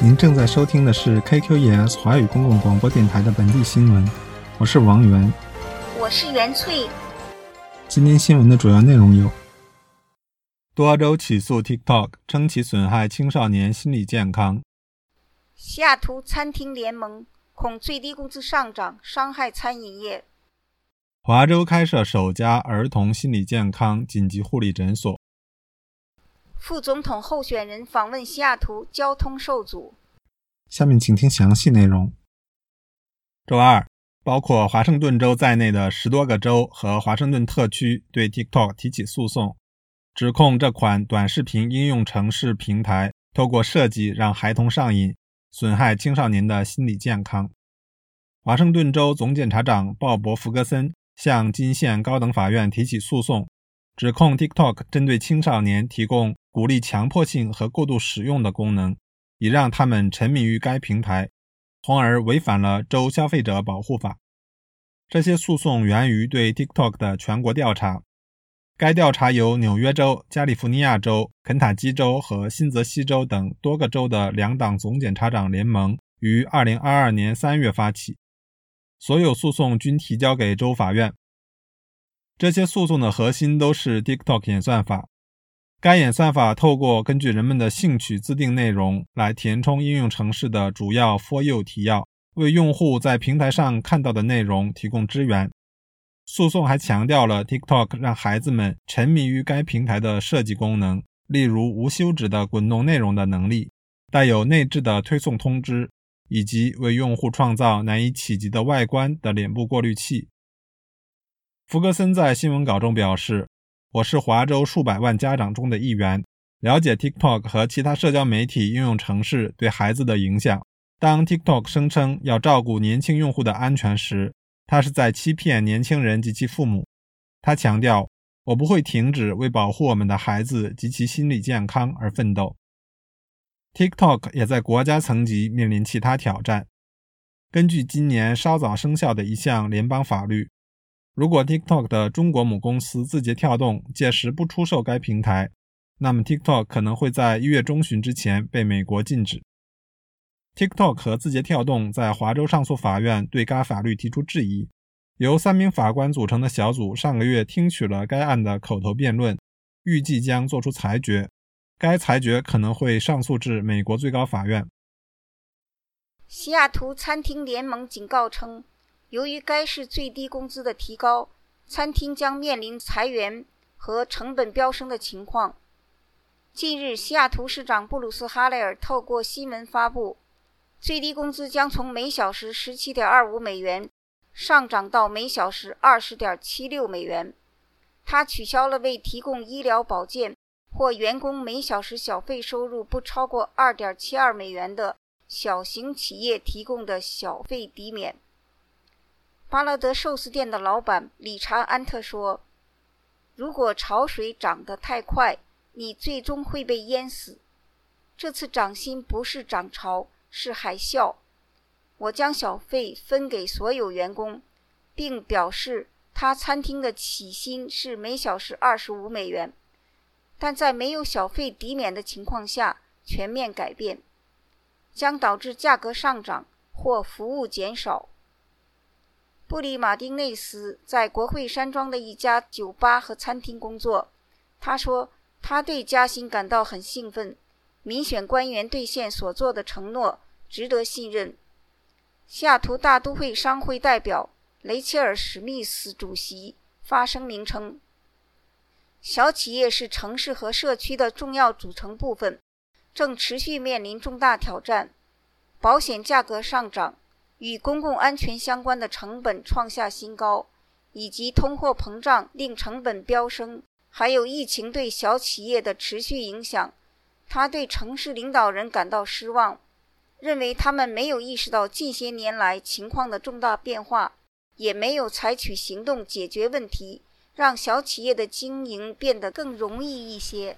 您正在收听的是 KQES 华语公共广播电台的本地新闻，我是王源， 我是袁翠。 今天新闻的主要内容有：多州起诉 TikTok 称其损害青少年心理健康； 西雅图餐厅联盟恐最低工资上涨伤害餐饮业； 华州开设首家儿童心理健康紧急护理诊所； 副总统候选人访问西雅图，交通受阻。 下面请听详细内容。周二，包括华盛顿州在内的10多个州和华盛顿特区对 TikTok 提起诉讼，指控这款短视频应用程式平台透过设计让孩童上瘾，损害青少年的心理健康。华盛顿州总检察长鲍勃·福格森向金县高等法院提起诉讼，指控 TikTok 针对青少年提供鼓励强迫性和过度使用的功能，以让他们沉迷于该平台，从而违反了州消费者保护法。这些诉讼源于对 TikTok 的全国调查。该调查由纽约州、加利福尼亚州、肯塔基州和新泽西州等多个州的两党总检察长联盟于2022年3月发起，所有诉讼均提交给州法院。这些诉讼的核心都是 TikTok 演算法。该演算法透过根据人们的兴趣自定内容来填充应用程式的主要 For You 提要，为用户在平台上看到的内容提供支援。诉讼还强调了 TikTok 让孩子们沉迷于该平台的设计功能，例如无休止的滚动内容的能力、带有内置的推送通知，以及为用户创造难以企及的外观的脸部过滤器。福格森在新闻稿中表示，我是华州数百万家长中的一员，了解 TikTok 和其他社交媒体应用程式对孩子的影响。当 TikTok 声称要照顾年轻用户的安全时，他是在欺骗年轻人及其父母。他强调，我不会停止为保护我们的孩子及其心理健康而奋斗。TikTok 也在国家层级面临其他挑战。根据今年稍早生效的一项联邦法律，如果 TikTok 的中国母公司字节跳动届时不出售该平台，那么 TikTok 可能会在1月中旬之前被美国禁止。TikTok 和字节跳动在华州上诉法院对该法律提出质疑。由3名法官组成的小组上个月听取了该案的口头辩论，预计将作出裁决。该裁决可能会上诉至美国最高法院。 西雅图餐厅联盟警告称，由于该市最低工资的提高，餐厅将面临裁员和成本飙升的情况。近日，西雅图市长布鲁斯·哈雷尔透过新闻发布，最低工资将从每小时 17.25 美元上涨到每小时 20.76 美元。他取消了为提供医疗保健或员工每小时小费收入不超过 2.72 美元的小型企业提供的小费抵免。巴勒德寿司店的老板理查·安特说，如果潮水涨得太快，你最终会被淹死。这次涨薪不是涨潮，是海啸。我将小费分给所有员工，并表示他餐厅的起薪是每小时25美元，但在没有小费抵免的情况下全面改变，将导致价格上涨或服务减少。布里马丁内斯在国会山庄的一家酒吧和餐厅工作。他说，他对加薪感到很兴奋，民选官员兑现所做的承诺值得信任。西雅图大都会商会代表雷切尔·史密斯主席发声明称，小企业是城市和社区的重要组成部分，正持续面临重大挑战。保险价格上涨，与公共安全相关的成本创下新高，以及通货膨胀令成本飙升，还有疫情对小企业的持续影响。他对城市领导人感到失望，认为他们没有意识到近些年来情况的重大变化，也没有采取行动解决问题，让小企业的经营变得更容易一些。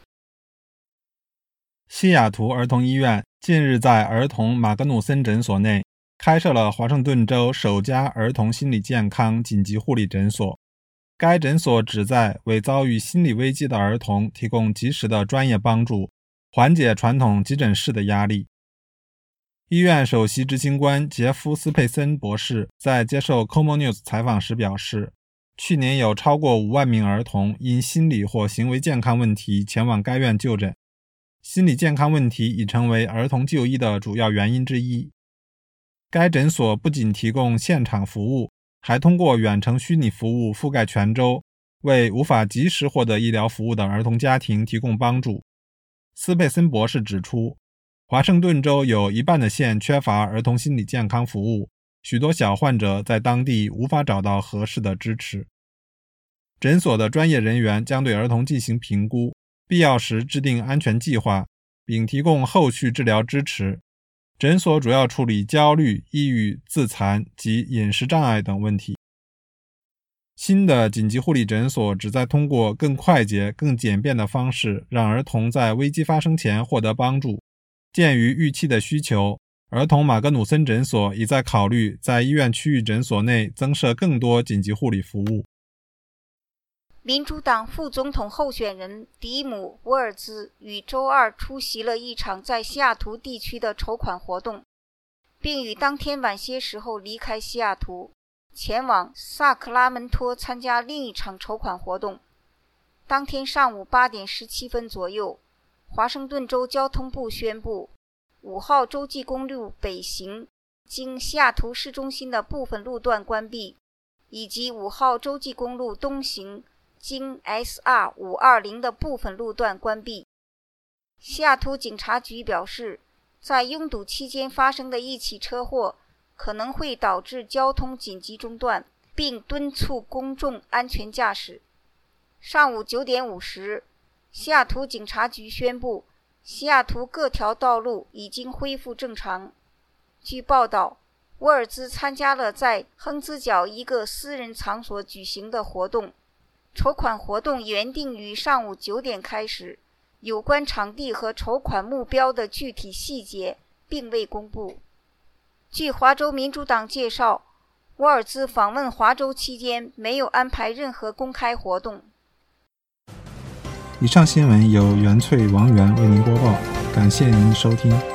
西雅图儿童医院近日在儿童马格努森诊所内开设了华盛顿州首家儿童心理健康紧急护理诊所。该诊所旨在为遭遇心理危机的儿童提供及时的专业帮助，缓解传统急诊室的压力。 医院首席执行官杰夫·斯佩森博士在接受 Como News 采访时表示，去年有超过5万名儿童因心理或行为健康问题前往该院就诊。心理健康问题已成为儿童就医的主要原因之一。该诊所不仅提供现场服务，还通过远程虚拟服务覆盖全州，为无法及时获得医疗服务的儿童家庭提供帮助。斯佩森博士指出，华盛顿州有一半的县缺乏儿童心理健康服务，许多小患者在当地无法找到合适的支持。诊所的专业人员将对儿童进行评估，必要时制定安全计划，并提供后续治疗支持。诊所主要处理焦虑、抑郁、自残及饮食障碍等问题。新的紧急护理诊所旨在通过更快捷、更简便的方式，让儿童在危机发生前获得帮助。鉴于预期的需求，儿童马格努森诊所已在考虑在医院区域诊所内增设更多紧急护理服务。 民主党副总统候选人迪姆·沃尔兹于周二出席了一场在西雅图地区的筹款活动，并于当天晚些时候离开西雅图，前往萨克拉门托参加另一场筹款活动。当天上午8点17分左右，华盛顿州交通部宣布5号洲际公路北行经西雅图市中心的部分路段关闭，以及5号洲际公路东行经 SR 520的部分路段关闭。西雅图警察局表示，在拥堵期间发生的一起车祸可能会导致交通紧急中断，并敦促公众安全驾驶。上午9点50，西雅图警察局宣布，西雅图各条道路已经恢复正常。据报道，沃尔兹参加了在亨兹角一个私人场所举行的活动。筹款活动原定于上午9点开始，有关场地和筹款目标的具体细节并未公布。据华州民主党介绍，沃尔兹访问华州期间没有安排任何公开活动。 以上新闻由袁翠、王源为您播报，感谢您的收听。